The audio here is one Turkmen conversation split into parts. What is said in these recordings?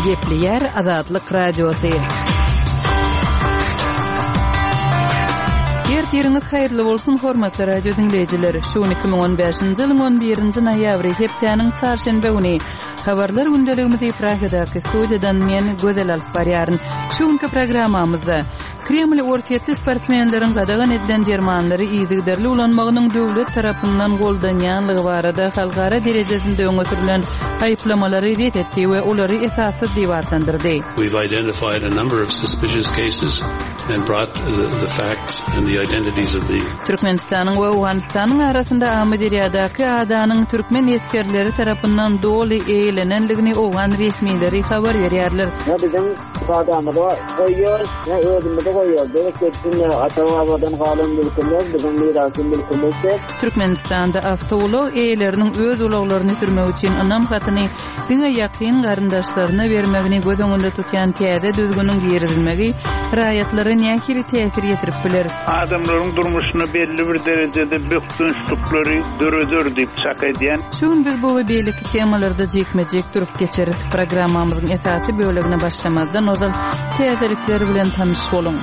Gepli yer Azadlyk radiosu. Yeriniz hayırlı bolsun hormatly radio dinleyijileri. Şu 2015-nji ýylyň 11-nji noýabry hepdeniň çarşembe güni habarlar gündeligimizi ýetirýärdi. Studiýadan men Gözel alyp barýaryn. Şu günkü programmamyzda Kreml ortatly sportmenleriň gadagan edilen dermanlary ýygyderli ulanmagynyň döwlet tarapyndan goldanýanlygy barada halkara derejesinde öňe sürülen aýplamalary ret etdi we olary esasy diýip atandyrdy. We've identified a number of suspicious cases and brought the facts and the identities of the Türkmenistanyň we Awganistanyň arasynda Amerykadaky adanyň türkmen ýetgerleri tarapyndan doly eýlenenligini Awgan resmileri habar berýärler. Bizim adamda goýýar, özümde goýýar. Bereketini atawadan galan bilýär, bizim mirasy bilýär. Türkmenistanda awtolog eýleriniň öz ulaglaryny sürmek üçin anam hatyny diňe ýakyn garyndaşlaryna bermegini göz öňünde tutýan täze düzgünüň ýerilmegi raýatlary nähili täsir ýetirip biler. Adamlaryň durmuşyna belli bir derejede bökdünçlükleri döredir diýip şaka edýän. Şuň biz bu we beýleki temalarda jekmejek durup geçerik. Programmamyzyň esasy bölegine başlamazdan ozal täzelikleri bilen tanyş bolun.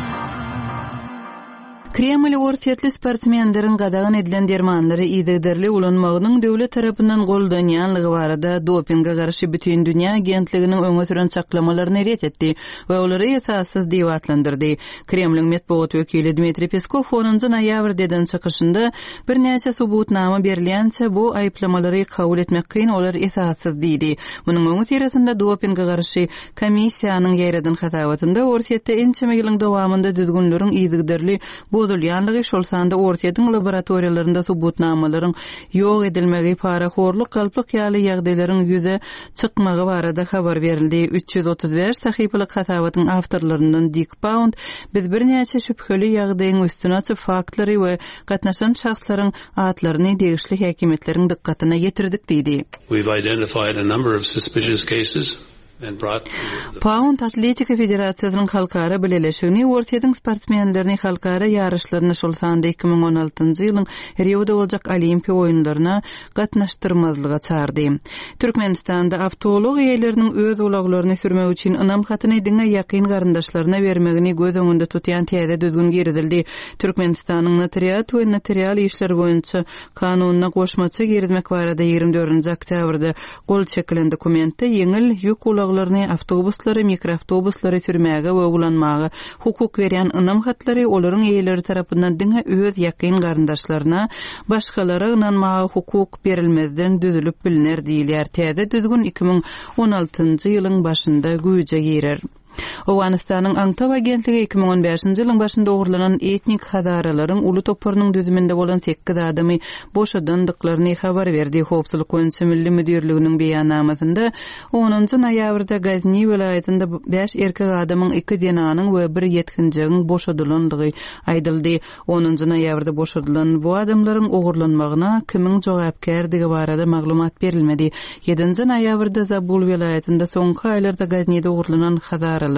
Kreml ortatly sportmenleriň gadagan edilen dermanlary ýygyderli ulanmagynyň döwlet tarapyndan goldanýanlygy barada dopingga garşy bütün dünýä agentliginiň öňe süren çaklamalaryny ret etdi we olary esassyz diýip atlandyrdy. Kremliň medeniýet wekili Dmitri Peskov 10-njy noýabrdan çykyşynda bir näçe subutnama berilýänçe bu aýplamalary kabul etmek kyn, olar esassyz diýdi. Munyň öňe sürýärinde dopingga garşy komissiýanyň ýeradan hatawatynda ortatda ençeme ýylyň dowamında düzgünleriň ýygyderli bozulýanlygy şolsanda ortaýatyň laboratoriýalarynda subutnamalaryň ýok edilmegi paraxorluk galplyk ýaly ýagdaýlaryň ýüze çykmagy barada habar berildi. 335 sahypalyk hatawatyň awtorlaryndan Dick Pound biz bir näçe şüpheli ýagdaýyň üstüne açyp faktlary we gatnaşan şahslaryň atlaryny degişli häkimetleriň dikkatyna ýetirdik diýdi. We've identified a number of suspicious cases and brought Pound Atletika Federasiýasynyň halkara bileşigini ortaýatyň sportmenlerini halkara ýarışlaryna şolsanda 2016-njy ýylyň Rio'da boljak Olimpiýa oýunlaryna gatnaşdyrmazlyga çağırdy. Türkmenistanda awtolog eýleriniň öz ulaglaryny sürmek üçin anam hatyny diňe ýakyn garyndaşlaryna bermegini göz öňünde tutýan täze düzgün girdildi. Türkmenistanyň notariat we notarial işler boýunça kanunyna goşmaça girdmek barada 24-nji oktýabrda gol çekilen dokumentde ýeňil ýük ulaglaryny awtobuslary, mikroawtobuslary sürmäge we ulanmagy hukuk berýän anam hatlary olaryň eýleri tarapyndan diňe öz ýakyn garyndaşlaryna başgalara ynanmagy hukuk berilmezden düzülüp biliner diýilýär. Täze düzgün 2016-njy ýylyň başynda güýje girer. Awganistanyň Aňtaw agentligi 2015-nji ýylyň başynda ogurlanan etnik hazaralaryň uly toparynyň düzüminde bolan 8 adamy boşadandyklaryny habar berdi. Howpsuzlyk boýunça milli müdürliginiň beýannamasynda 10-njy noýabrda Gazni welaýatynda 5 erkek adamyň 2 denanyň we 1 ýetkinjigiň boşadylandygy aýdyldy. 10-njy noýabrda boşadylan bu adamlaryň ogurlanmagyna kimiň jogapkärligi barada maglumat berilmedi. 7-nji noýabrda Zabul welaýatynda soňky aýlarda Gaznide ogurlanan hazaralaryň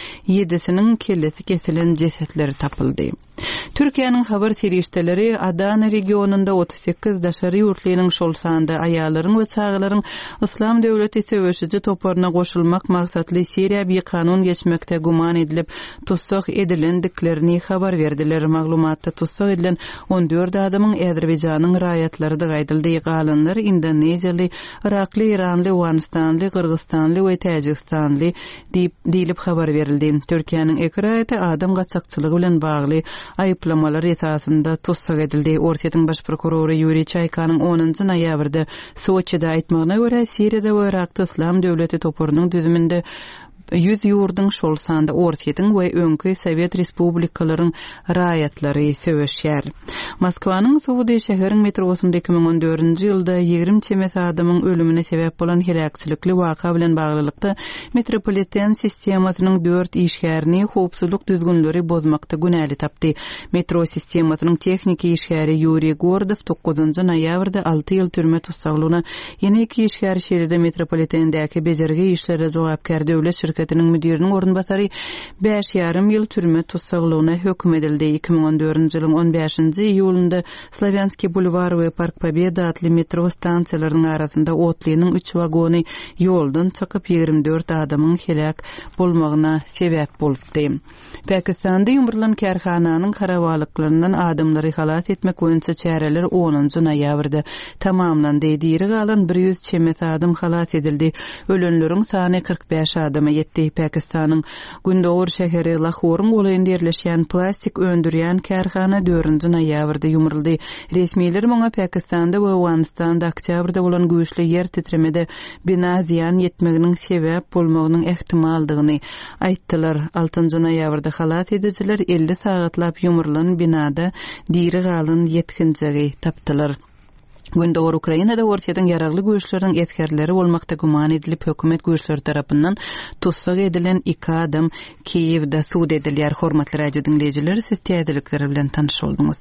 7-siniň kellesi kesilen cesetleri tapyldy. Türkiýanyň habar serişdeleri Adana regionunda 38 daşary ýurtlynyň şolsanda aýallaryň we çagalaryň Islam döwleti söwüşiji toparyna goşulmak maksatly Siriýa bir kanun geçmekde guman edilip tutsak edilendiklerini habar berdiler. Maglumatda tutsak edilen 14 adamyň Azerbaýjanyň raýatlary da gaýdyldy. Galanlar Indoneziýaly, Irakly, Iranly, Awganistanly, Kyrgyzstanly we Täjikstanly diýilip habar berildi. Türkiýanyň ekiraýaty adam gaçakçylygy bilen bagly aýplamalar esasında tutsak edildi. Ortaýatyň baş prokuroru Yuri Çaykanyň 10-njy noýabrda Soçyda aýtmagyna görä Siriýada we Irakda Islam döwleti toparynyň düzüminde 100 ýurdun şolsanda ortaýatyň we öňkü Sowet respublikalaryň raýatlary söwüşýär. Moskwanyň Suwdy şäheriň metrosunda 2014-nji ýylda 20 çemet adamyň ölümine sebäp bolan helakçylykly waka bilen baglylykda metropoliten sistemasynyň 4 işgärini howpsuzlyk düzgünleri bozmakda günäli tapdy. Metro sistemasynyň techniki işgäri Yuri Gordow 9-njy noýabrda 6 ýyl türme tutsaglygyna ýene 2 işgäri şehride metropolitendäki bejerge işlere jogapkär döwlet şirketiniň müdiriniň orunbasary 5,5 ýyl türme tutsaglygyna hökm edildi. 2014-nji ýylyň 15-nji iýulynda Slavyanski bulvar we Park Pobeda adly metro stansiýalarynyň arasynda otlynyň 3 wagony ýoldan çykyp 24 adamyň helak bolmagyna sebäp bolupdy. Pakistanda ýumurlan kärhananyň harawalyklарyndan adamlary halat etmek boýunça çäreler 10-njy noýabrda tamamlandy. Diri galan 100 çemet adam halat edildi. Ölenleriň sany 45 adama ýetdi. Pakistanyň Gundogur şäheri Lahorun goýynda ýerleşýän plastik öndürýän kärhana 4-nji noýabrda ýumurldy. Resmiler muňa Pakistanda we Awganistanda oktýabrda bolan güýçli ýer titremede bina ziýan ýetmeginiň sebäp bolmagynyň ehtimaldygyny aýtdylar. 6-njy noýabrda halat edijiler 50 sagatlap ýumurlan binada diri galan ýetkinjigi tapdylar. Gundogur Ukrainada ortadan yaragly güýçleriň etkerleri bolmakda guman edilip hökümet güýçleri tarapyndan tutsak edilen 2 adam Kiýewde suud edilýär. Hormatly radio dinleýijiler, siz täzelikleri bilen tanış oldunuz.